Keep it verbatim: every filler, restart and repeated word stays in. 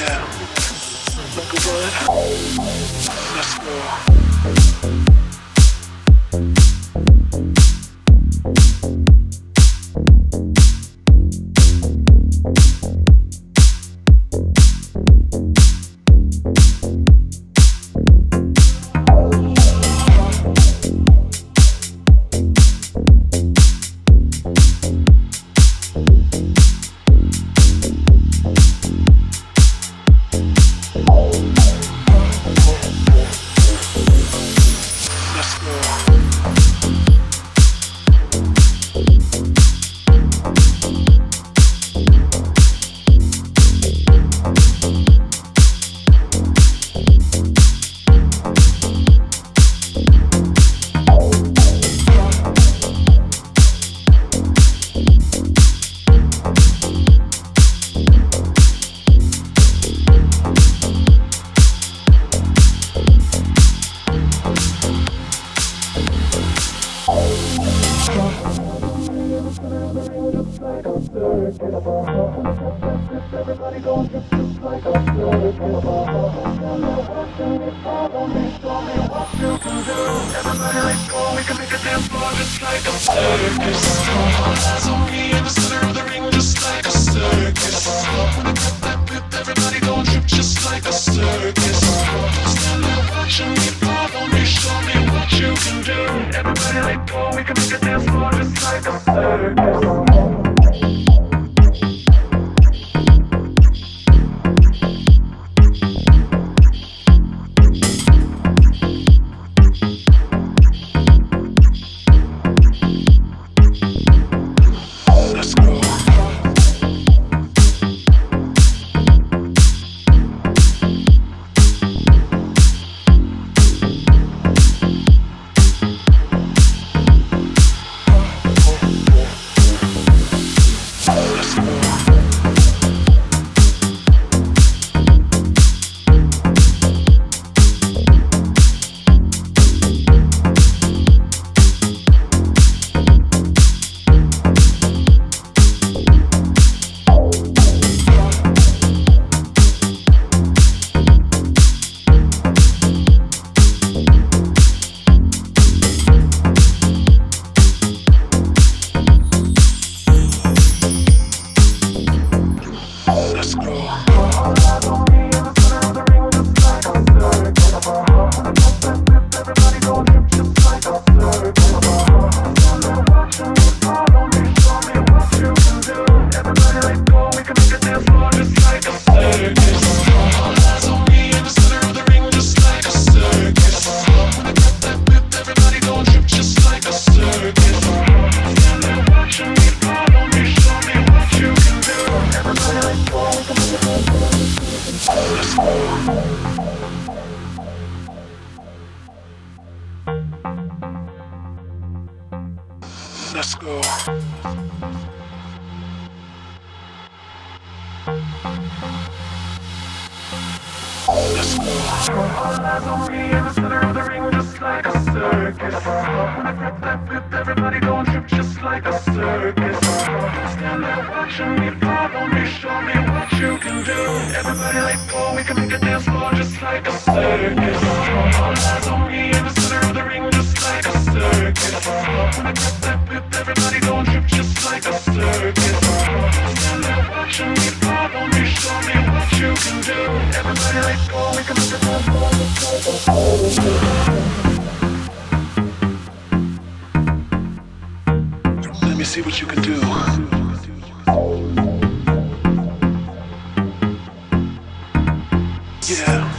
Yeah, like a what? Let's go. Everybody going just like a circus. Follow me, show me what you can do. Everybody let's go, we can make a dance floor just like a circus. All eyes on me in the center of the ring just like a circus. When I cut that whip, everybody going trip just like a circus. Stand there watching me, follow me, show me what you can do. Everybody let's go, we can make a dance floor just like a circus. Let's go. Let's go. All eyes on me in the center of the ring just like a circus. When I grab that whip, everybody gon' trip just like a circus. Stand there watching me, follow me, show me what you can do. Everybody let go, we can make a dance floor just like a circus. All eyes on me in the center of the ring just like a circus. When I grab that whip, everybody gon' trip just like a circus. Stand there watching me, follow me, show me what you can do. Everybody let go, we can make a dance floor just like a circus. Let me see what you can do. Yeah.